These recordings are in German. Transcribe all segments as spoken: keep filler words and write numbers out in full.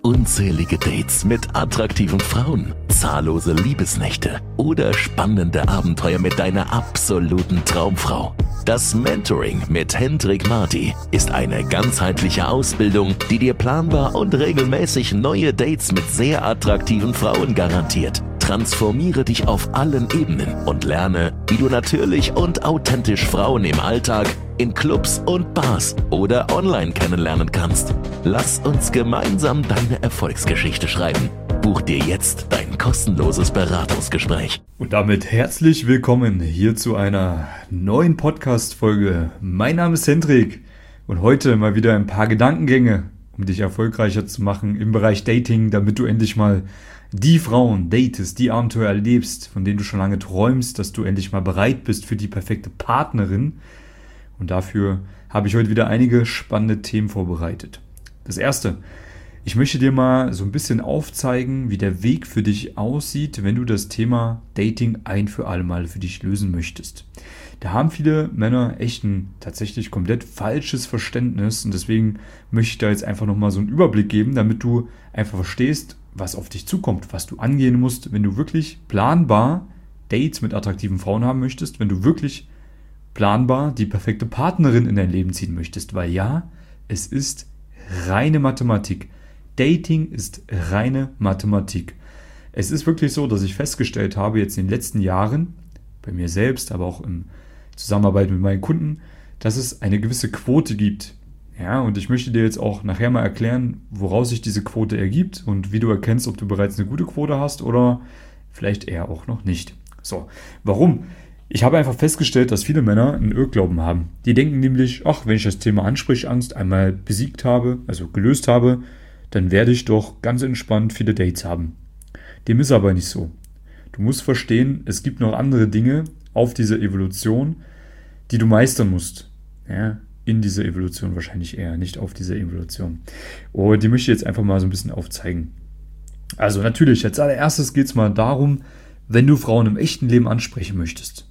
unzählige Dates mit attraktiven Frauen, zahllose Liebesnächte oder spannende Abenteuer mit deiner absoluten Traumfrau. Das Mentoring mit Hendrik Marty ist eine ganzheitliche Ausbildung, die dir planbar und regelmäßig neue Dates mit sehr attraktiven Frauen garantiert. Transformiere dich auf allen Ebenen und lerne, wie du natürlich und authentisch Frauen im Alltag, in Clubs und Bars oder online kennenlernen kannst. Lass uns gemeinsam deine Erfolgsgeschichte schreiben. Buch dir jetzt dein kostenloses Beratungsgespräch. Und damit herzlich willkommen hier zu einer neuen Podcast-Folge. Mein Name ist Hendrik und heute mal wieder ein paar Gedankengänge, um dich erfolgreicher zu machen im Bereich Dating, damit du endlich mal die Frauen datest, die Abenteuer erlebst, von denen du schon lange träumst, dass du endlich mal bereit bist für die perfekte Partnerin. Und dafür habe ich heute wieder einige spannende Themen vorbereitet. Das erste: Ich möchte dir mal so ein bisschen aufzeigen, wie der Weg für dich aussieht, wenn du das Thema Dating ein für alle Mal für dich lösen möchtest. Da haben viele Männer echt ein tatsächlich komplett falsches Verständnis und deswegen möchte ich da jetzt einfach nochmal so einen Überblick geben, damit du einfach verstehst, was auf dich zukommt, was du angehen musst, wenn du wirklich planbar Dates mit attraktiven Frauen haben möchtest, wenn du wirklich planbar die perfekte Partnerin in dein Leben ziehen möchtest, weil ja, es ist reine Mathematik. Dating ist reine Mathematik. Es ist wirklich so, dass ich festgestellt habe, jetzt in den letzten Jahren, bei mir selbst, aber auch in Zusammenarbeit mit meinen Kunden, dass es eine gewisse Quote gibt. Ja, und ich möchte dir jetzt auch nachher mal erklären, woraus sich diese Quote ergibt und wie du erkennst, ob du bereits eine gute Quote hast oder vielleicht eher auch noch nicht. So, warum? Ich habe einfach festgestellt, dass viele Männer einen Irrglauben haben. Die denken nämlich, ach, wenn ich das Thema Ansprechangst einmal besiegt habe, also gelöst habe, dann werde ich doch ganz entspannt viele Dates haben. Dem ist aber nicht so. Du musst verstehen, es gibt noch andere Dinge auf dieser Evolution, die du meistern musst. Ja, in dieser Evolution wahrscheinlich eher, nicht auf dieser Evolution. Und die möchte ich jetzt einfach mal so ein bisschen aufzeigen. Also natürlich, als allererstes geht es mal darum, wenn du Frauen im echten Leben ansprechen möchtest,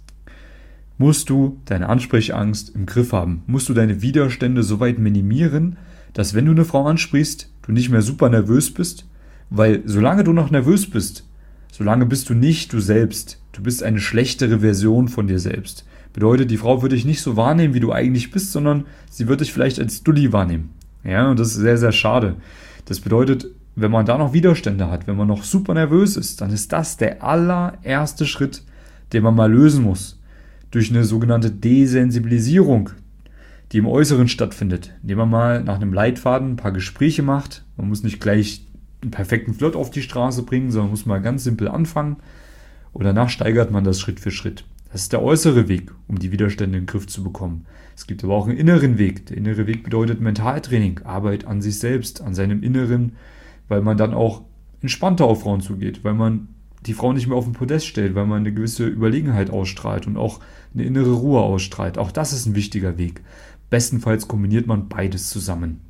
musst du deine Ansprechangst im Griff haben. Musst du deine Widerstände so weit minimieren, dass wenn du eine Frau ansprichst, du nicht mehr super nervös bist, weil solange du noch nervös bist, solange bist du nicht du selbst. Du bist eine schlechtere Version von dir selbst. Bedeutet, die Frau wird dich nicht so wahrnehmen, wie du eigentlich bist, sondern sie wird dich vielleicht als Dulli wahrnehmen. Ja, und das ist sehr, sehr schade. Das bedeutet, wenn man da noch Widerstände hat, wenn man noch super nervös ist, dann ist das der allererste Schritt, den man mal lösen muss. Durch eine sogenannte Desensibilisierung, die im Äußeren stattfindet, indem man mal nach einem Leitfaden ein paar Gespräche macht. Man muss nicht gleich einen perfekten Flirt auf die Straße bringen, sondern muss mal ganz simpel anfangen und danach steigert man das Schritt für Schritt. Das ist der äußere Weg, um die Widerstände in den Griff zu bekommen. Es gibt aber auch einen inneren Weg. Der innere Weg bedeutet Mentaltraining, Arbeit an sich selbst, an seinem Inneren, weil man dann auch entspannter auf Frauen zugeht, weil man die Frau nicht mehr auf den Podest stellt, weil man eine gewisse Überlegenheit ausstrahlt und auch eine innere Ruhe ausstrahlt. Auch das ist ein wichtiger Weg. Bestenfalls kombiniert man beides zusammen.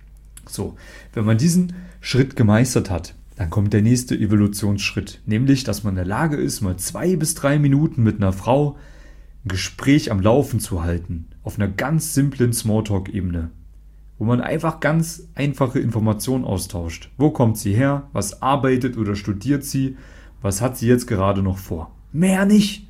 So, wenn man diesen Schritt gemeistert hat, dann kommt der nächste Evolutionsschritt, nämlich, dass man in der Lage ist, mal zwei bis drei Minuten mit einer Frau ein Gespräch am Laufen zu halten, auf einer ganz simplen Smalltalk-Ebene, wo man einfach ganz einfache Informationen austauscht. Wo kommt sie her? Was arbeitet oder studiert sie? Was hat sie jetzt gerade noch vor? Mehr nicht.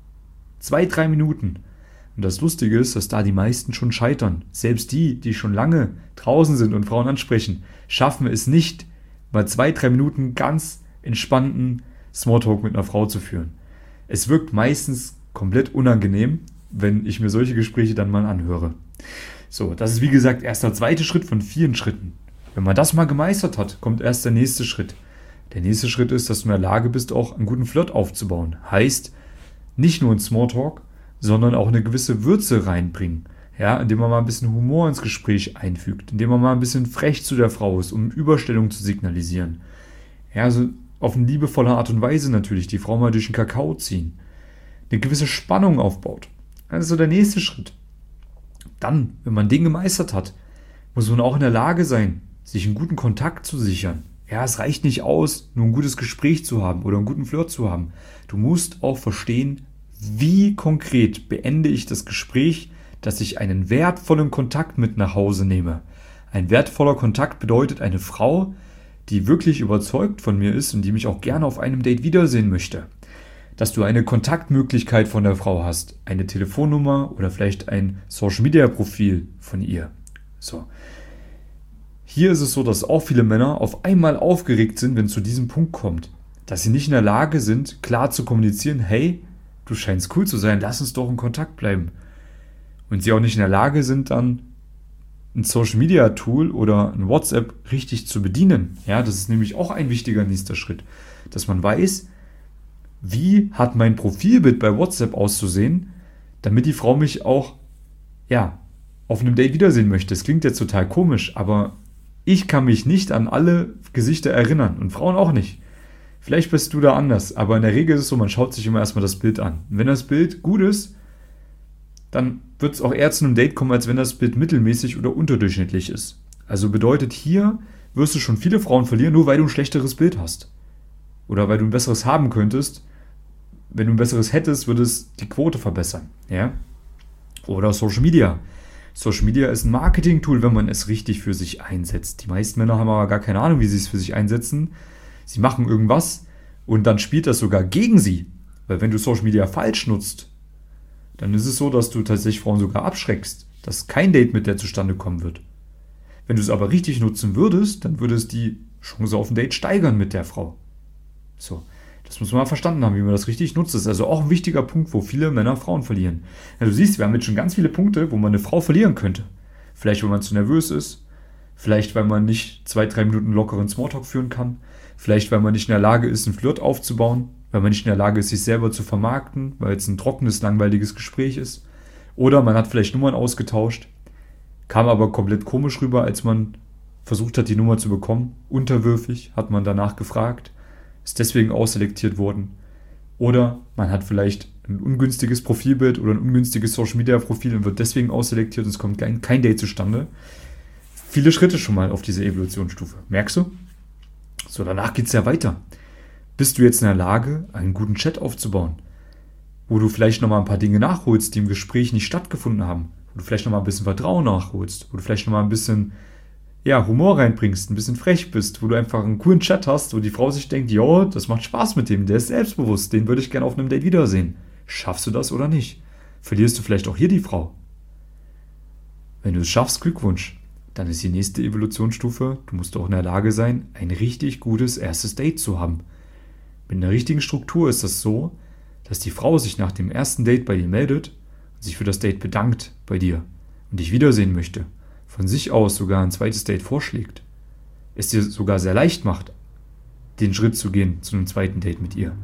Zwei, drei Minuten. Und das Lustige ist, dass da die meisten schon scheitern. Selbst die, die schon lange draußen sind und Frauen ansprechen, schaffen es nicht, mal zwei, drei Minuten ganz entspannten Smalltalk mit einer Frau zu führen. Es wirkt meistens komplett unangenehm, wenn ich mir solche Gespräche dann mal anhöre. So, das ist wie gesagt erst der zweite Schritt von vielen Schritten. Wenn man das mal gemeistert hat, kommt erst der nächste Schritt. Der nächste Schritt ist, dass du in der Lage bist, auch einen guten Flirt aufzubauen. Heißt, nicht nur ein Smalltalk, sondern auch eine gewisse Würze reinbringen. Ja, indem man mal ein bisschen Humor ins Gespräch einfügt, indem man mal ein bisschen frech zu der Frau ist, um Überstellung zu signalisieren. Ja, also auf eine liebevolle Art und Weise natürlich die Frau mal durch den Kakao ziehen. Eine gewisse Spannung aufbaut. Das ist so der nächste Schritt. Dann, wenn man den gemeistert hat, muss man auch in der Lage sein, sich einen guten Kontakt zu sichern. Ja, es reicht nicht aus, nur ein gutes Gespräch zu haben oder einen guten Flirt zu haben. Du musst auch verstehen, wie konkret beende ich das Gespräch, dass ich einen wertvollen Kontakt mit nach Hause nehme. Ein wertvoller Kontakt bedeutet eine Frau, die wirklich überzeugt von mir ist und die mich auch gerne auf einem Date wiedersehen möchte. Dass du eine Kontaktmöglichkeit von der Frau hast, eine Telefonnummer oder vielleicht ein Social-Media-Profil von ihr. So. Hier ist es so, dass auch viele Männer auf einmal aufgeregt sind, wenn es zu diesem Punkt kommt. Dass sie nicht in der Lage sind, klar zu kommunizieren, hey, du scheinst cool zu sein, lass uns doch in Kontakt bleiben. Und sie auch nicht in der Lage sind, dann ein Social-Media-Tool oder ein WhatsApp richtig zu bedienen. Ja, das ist nämlich auch ein wichtiger nächster Schritt. Dass man weiß, wie hat mein Profilbild bei WhatsApp auszusehen, damit die Frau mich auch, ja, auf einem Date wiedersehen möchte. Das klingt jetzt total komisch, aber ich kann mich nicht an alle Gesichter erinnern und Frauen auch nicht. Vielleicht bist du da anders, aber in der Regel ist es so, man schaut sich immer erstmal das Bild an. Und wenn das Bild gut ist, dann wird es auch eher zu einem Date kommen, als wenn das Bild mittelmäßig oder unterdurchschnittlich ist. Also bedeutet, hier wirst du schon viele Frauen verlieren, nur weil du ein schlechteres Bild hast. Oder weil du ein besseres haben könntest. Wenn du ein besseres hättest, würde es die Quote verbessern. Ja? Oder Social Media. Social Media ist ein Marketing-Tool, wenn man es richtig für sich einsetzt. Die meisten Männer haben aber gar keine Ahnung, wie sie es für sich einsetzen. Sie machen irgendwas und dann spielt das sogar gegen sie. Weil wenn du Social Media falsch nutzt, dann ist es so, dass du tatsächlich Frauen sogar abschreckst, dass kein Date mit der zustande kommen wird. Wenn du es aber richtig nutzen würdest, dann würde es die Chance auf ein Date steigern mit der Frau. So, das muss man mal verstanden haben, wie man das richtig nutzt. Das ist also auch ein wichtiger Punkt, wo viele Männer Frauen verlieren. Ja, du siehst, wir haben jetzt schon ganz viele Punkte, wo man eine Frau verlieren könnte. Vielleicht, weil man zu nervös ist. Vielleicht, weil man nicht zwei, drei Minuten lockeren Smalltalk führen kann. Vielleicht, weil man nicht in der Lage ist, einen Flirt aufzubauen. Weil man nicht in der Lage ist, sich selber zu vermarkten, weil es ein trockenes, langweiliges Gespräch ist. Oder man hat vielleicht Nummern ausgetauscht, kam aber komplett komisch rüber, als man versucht hat, die Nummer zu bekommen. Unterwürfig hat man danach gefragt, ist deswegen ausselektiert worden. Oder man hat vielleicht ein ungünstiges Profilbild oder ein ungünstiges Social-Media-Profil und wird deswegen ausselektiert und es kommt kein, kein Date zustande. Viele Schritte schon mal auf diese Evolutionsstufe. Merkst du? So, danach geht es ja weiter. Bist du jetzt in der Lage, einen guten Chat aufzubauen, wo du vielleicht nochmal ein paar Dinge nachholst, die im Gespräch nicht stattgefunden haben, wo du vielleicht nochmal ein bisschen Vertrauen nachholst, wo du vielleicht nochmal ein bisschen ja, Humor reinbringst, ein bisschen frech bist, wo du einfach einen coolen Chat hast, wo die Frau sich denkt, jo, das macht Spaß mit dem, der ist selbstbewusst, den würde ich gerne auf einem Date wiedersehen. Schaffst du das oder nicht? Verlierst du vielleicht auch hier die Frau? Wenn du es schaffst, Glückwunsch. Dann ist die nächste Evolutionsstufe, du musst auch in der Lage sein, ein richtig gutes erstes Date zu haben. Mit einer richtigen Struktur ist das so, dass die Frau sich nach dem ersten Date bei dir meldet und sich für das Date bedankt bei dir und dich wiedersehen möchte, von sich aus sogar ein zweites Date vorschlägt, es dir sogar sehr leicht macht, den Schritt zu gehen zu einem zweiten Date mit ihr.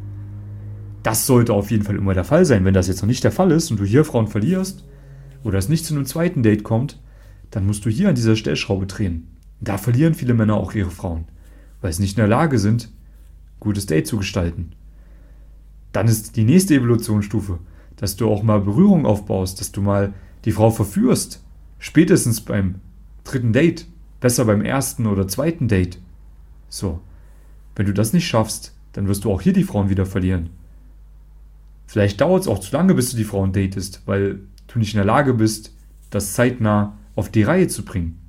Das sollte auf jeden Fall immer der Fall sein. Wenn das jetzt noch nicht der Fall ist und du hier Frauen verlierst oder es nicht zu einem zweiten Date kommt, dann musst du hier an dieser Stellschraube drehen. Da verlieren viele Männer auch ihre Frauen, weil sie nicht in der Lage sind, gutes Date zu gestalten. Dann ist die nächste Evolutionsstufe, dass du auch mal Berührung aufbaust, dass du mal die Frau verführst, spätestens beim dritten Date, besser beim ersten oder zweiten Date. So, wenn du das nicht schaffst, dann wirst du auch hier die Frauen wieder verlieren. Vielleicht dauert es auch zu lange, bis du die Frauen datest, weil du nicht in der Lage bist, das zeitnah auf die Reihe zu bringen.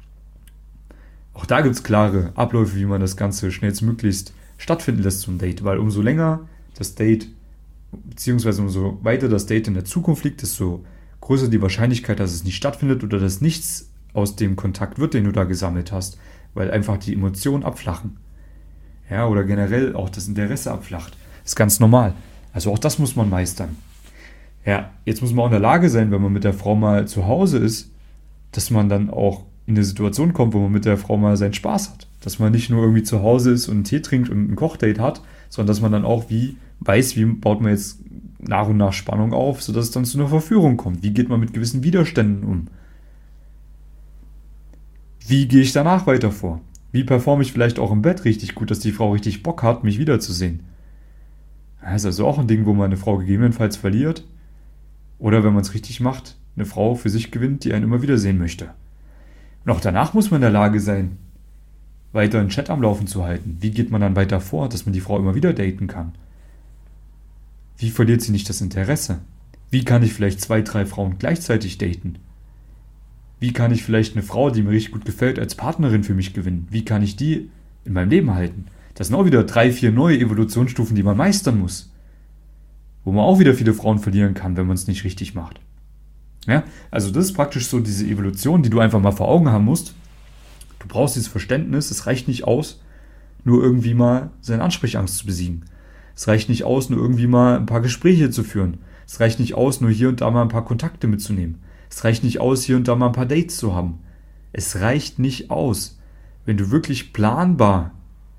Auch da gibt es klare Abläufe, wie man das Ganze schnellstmöglichst stattfinden lässt zum Date, weil umso länger das Date, beziehungsweise umso weiter das Date in der Zukunft liegt, desto größer die Wahrscheinlichkeit, dass es nicht stattfindet oder dass nichts aus dem Kontakt wird, den du da gesammelt hast, weil einfach die Emotionen abflachen. Ja, oder generell auch das Interesse abflacht. Das ist ganz normal. Also auch das muss man meistern. Ja, jetzt muss man auch in der Lage sein, wenn man mit der Frau mal zu Hause ist, dass man dann auch in eine Situation kommt, wo man mit der Frau mal seinen Spaß hat. Dass man nicht nur irgendwie zu Hause ist und einen Tee trinkt und ein Kochdate hat, sondern dass man dann auch wie weiß, wie baut man jetzt nach und nach Spannung auf, sodass es dann zu einer Verführung kommt. Wie geht man mit gewissen Widerständen um? Wie gehe ich danach weiter vor? Wie performe ich vielleicht auch im Bett richtig gut, dass die Frau richtig Bock hat, mich wiederzusehen? Das ist also auch ein Ding, wo man eine Frau gegebenenfalls verliert. Oder wenn man es richtig macht, eine Frau für sich gewinnt, die einen immer wiedersehen möchte. Und auch danach muss man in der Lage sein, weiter einen Chat am Laufen zu halten. Wie geht man dann weiter vor, dass man die Frau immer wieder daten kann? Wie verliert sie nicht das Interesse? Wie kann ich vielleicht zwei, drei Frauen gleichzeitig daten? Wie kann ich vielleicht eine Frau, die mir richtig gut gefällt, als Partnerin für mich gewinnen? Wie kann ich die in in meinem Leben halten. Das sind auch wieder drei, vier neue Evolutionsstufen, die man meistern muss. Wo man auch wieder viele Frauen verlieren kann, wenn man es nicht richtig macht. Ja, also das ist praktisch so diese Evolution, die du einfach mal vor Augen haben musst. Du brauchst dieses Verständnis, es reicht nicht aus, nur irgendwie mal seine Ansprechangst zu besiegen. Es reicht nicht aus, nur irgendwie mal ein paar Gespräche zu führen. Es reicht nicht aus, nur hier und da mal ein paar Kontakte mitzunehmen. Es reicht nicht aus, hier und da mal ein paar Dates zu haben. Es reicht nicht aus, wenn du wirklich planbar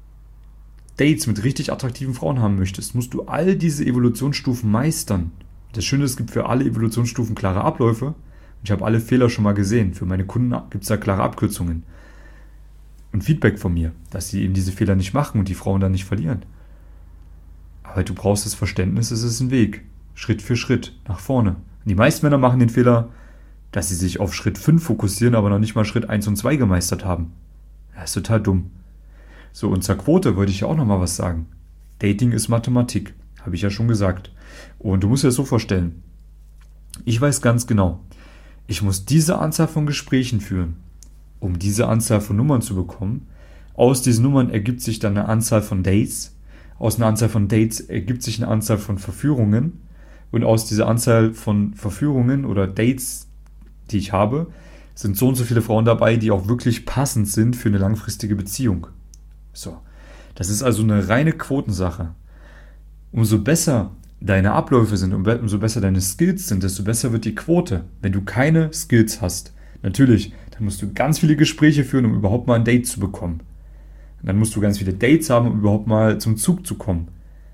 Dates mit richtig attraktiven Frauen haben möchtest, musst du all diese Evolutionsstufen meistern. Das Schöne ist, es gibt für alle Evolutionsstufen klare Abläufe. Und ich habe alle Fehler schon mal gesehen. Für meine Kunden gibt es da klare Abkürzungen. Und Feedback von mir, dass sie eben diese Fehler nicht machen und die Frauen dann nicht verlieren. Aber du brauchst das Verständnis, es ist ein Weg. Schritt für Schritt, nach vorne. Und die meisten Männer machen den Fehler, dass sie sich auf Schritt fünf fokussieren, aber noch nicht mal Schritt eins und zwei gemeistert haben. Das ist total dumm. So, und zur Quote wollte ich ja auch noch mal was sagen. Dating ist Mathematik, habe ich ja schon gesagt. Und du musst dir das so vorstellen. Ich weiß ganz genau, ich muss diese Anzahl von Gesprächen führen, um diese Anzahl von Nummern zu bekommen. Aus diesen Nummern ergibt sich dann eine Anzahl von Dates. Aus einer Anzahl von Dates ergibt sich eine Anzahl von Verführungen. Und aus dieser Anzahl von Verführungen oder Dates, die ich habe, sind so und so viele Frauen dabei, die auch wirklich passend sind für eine langfristige Beziehung. So, das ist also eine reine Quotensache. Umso besser deine Abläufe sind, umso besser deine Skills sind, desto besser wird die Quote. Wenn du keine Skills hast, natürlich, dann musst du ganz viele Gespräche führen, um überhaupt mal ein Date zu bekommen. Und dann musst du ganz viele Dates haben, um überhaupt mal zum Zug zu kommen.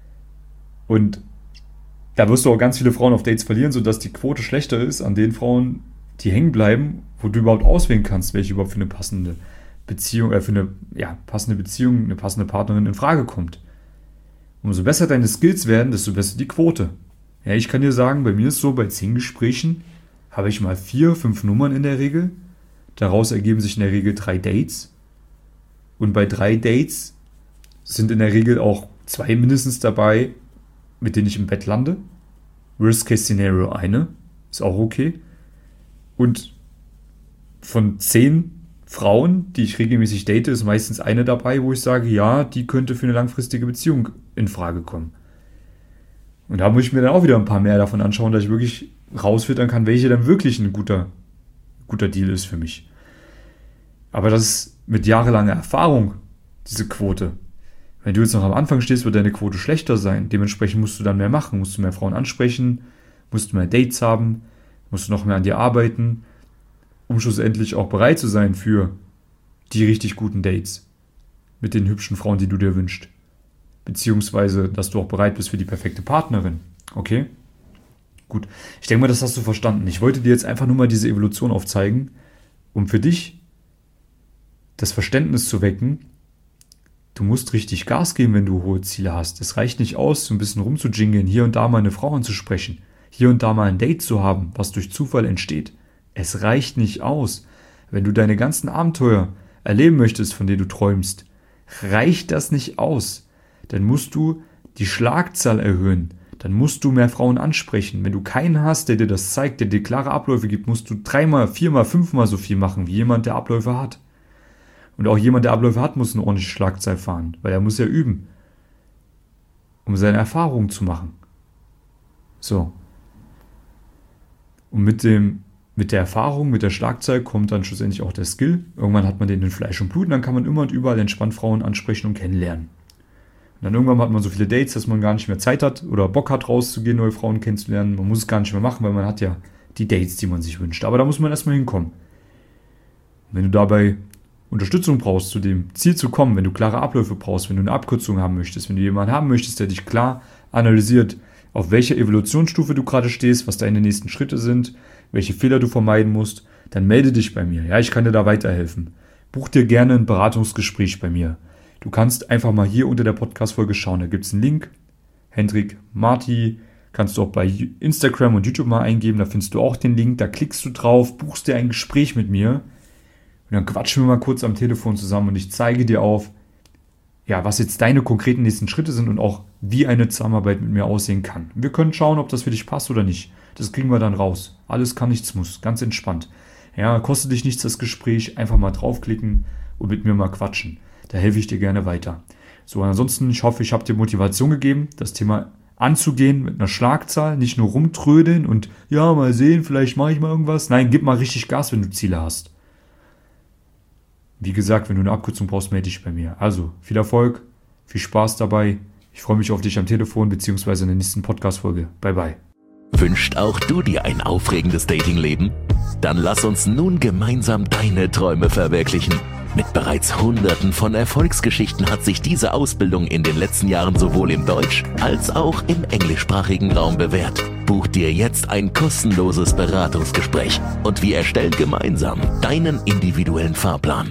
Und da wirst du auch ganz viele Frauen auf Dates verlieren, sodass die Quote schlechter ist an den Frauen, die hängen bleiben, wo du überhaupt auswählen kannst, welche überhaupt für eine passende Beziehung, äh, für eine ja, passende Beziehung, eine passende Partnerin in Frage kommt. Umso besser deine Skills werden, desto besser die Quote. Ja, ich kann dir sagen, bei mir ist so, bei zehn Gesprächen habe ich mal vier, fünf Nummern in der Regel. Daraus ergeben sich in der Regel drei Dates. Und bei drei Dates sind in der Regel auch zwei mindestens dabei, mit denen ich im Bett lande. Worst-Case-Szenario eine, ist auch okay. Und von zehn Frauen, die ich regelmäßig date, ist meistens eine dabei, wo ich sage, ja, die könnte für eine langfristige Beziehung in Frage kommen. Und da muss ich mir dann auch wieder ein paar mehr davon anschauen, dass ich wirklich rausfiltern kann, welche dann wirklich ein guter, guter Deal ist für mich. Aber das ist mit jahrelanger Erfahrung, diese Quote. Wenn du jetzt noch am Anfang stehst, wird deine Quote schlechter sein. Dementsprechend musst du dann mehr machen, musst du mehr Frauen ansprechen, musst du mehr Dates haben, musst du noch mehr an dir arbeiten, um schlussendlich auch bereit zu sein für die richtig guten Dates mit den hübschen Frauen, die du dir wünschst. Beziehungsweise, dass du auch bereit bist für die perfekte Partnerin. Okay? Gut. Ich denke mal, das hast du verstanden. Ich wollte dir jetzt einfach nur mal diese Evolution aufzeigen, um für dich das Verständnis zu wecken, du musst richtig Gas geben, wenn du hohe Ziele hast. Es reicht nicht aus, so ein bisschen rumzujingeln, hier und da mal eine Frau anzusprechen, hier und da mal ein Date zu haben, was durch Zufall entsteht. Es reicht nicht aus. Wenn du deine ganzen Abenteuer erleben möchtest, von denen du träumst, reicht das nicht aus. Dann musst du die Schlagzahl erhöhen. Dann musst du mehr Frauen ansprechen. Wenn du keinen hast, der dir das zeigt, der dir klare Abläufe gibt, musst du dreimal, viermal, fünfmal so viel machen, wie jemand, der Abläufe hat. Und auch jemand, der Abläufe hat, muss eine ordentliche Schlagzahl fahren, weil er muss ja üben, um seine Erfahrungen zu machen. So. Und mit dem Mit der Erfahrung, mit der Schlagzahl kommt dann schlussendlich auch der Skill. Irgendwann hat man den in Fleisch und Blut und dann kann man immer und überall entspannt Frauen ansprechen und kennenlernen. Und dann irgendwann hat man so viele Dates, dass man gar nicht mehr Zeit hat oder Bock hat, rauszugehen, neue Frauen kennenzulernen. Man muss es gar nicht mehr machen, weil man hat ja die Dates, die man sich wünscht. Aber da muss man erstmal hinkommen. Und wenn du dabei Unterstützung brauchst, zu dem Ziel zu kommen, wenn du klare Abläufe brauchst, wenn du eine Abkürzung haben möchtest, wenn du jemanden haben möchtest, der dich klar analysiert, auf welcher Evolutionsstufe du gerade stehst, was deine nächsten Schritte sind, welche Fehler du vermeiden musst, dann melde dich bei mir. Ja, ich kann dir da weiterhelfen. Buch dir gerne ein Beratungsgespräch bei mir. Du kannst einfach mal hier unter der Podcast-Folge schauen. Da gibt es einen Link. Hendrik Marti. Kannst du auch bei Instagram und YouTube mal eingeben. Da findest du auch den Link. Da klickst du drauf, buchst dir ein Gespräch mit mir. Und dann quatschen wir mal kurz am Telefon zusammen und ich zeige dir auf, ja, was jetzt deine konkreten nächsten Schritte sind und auch wie eine Zusammenarbeit mit mir aussehen kann. Wir können schauen, ob das für dich passt oder nicht. Das kriegen wir dann raus. Alles kann, nichts muss. Ganz entspannt. Ja, kostet dich nichts das Gespräch. Einfach mal draufklicken und mit mir mal quatschen. Da helfe ich dir gerne weiter. So, ansonsten, ich hoffe, ich habe dir Motivation gegeben, das Thema anzugehen mit einer Schlagzahl, nicht nur rumtrödeln und ja, mal sehen, vielleicht mache ich mal irgendwas. Nein, gib mal richtig Gas, wenn du Ziele hast. Wie gesagt, wenn du eine Abkürzung brauchst, melde dich bei mir. Also, viel Erfolg, viel Spaß dabei. Ich freue mich auf dich am Telefon bzw. in der nächsten Podcast-Folge. Bye, bye. Wünscht auch du dir ein aufregendes Datingleben? Dann lass uns nun gemeinsam deine Träume verwirklichen. Mit bereits Hunderten von Erfolgsgeschichten hat sich diese Ausbildung in den letzten Jahren sowohl im Deutsch- als auch im englischsprachigen Raum bewährt. Buch dir jetzt ein kostenloses Beratungsgespräch und wir erstellen gemeinsam deinen individuellen Fahrplan.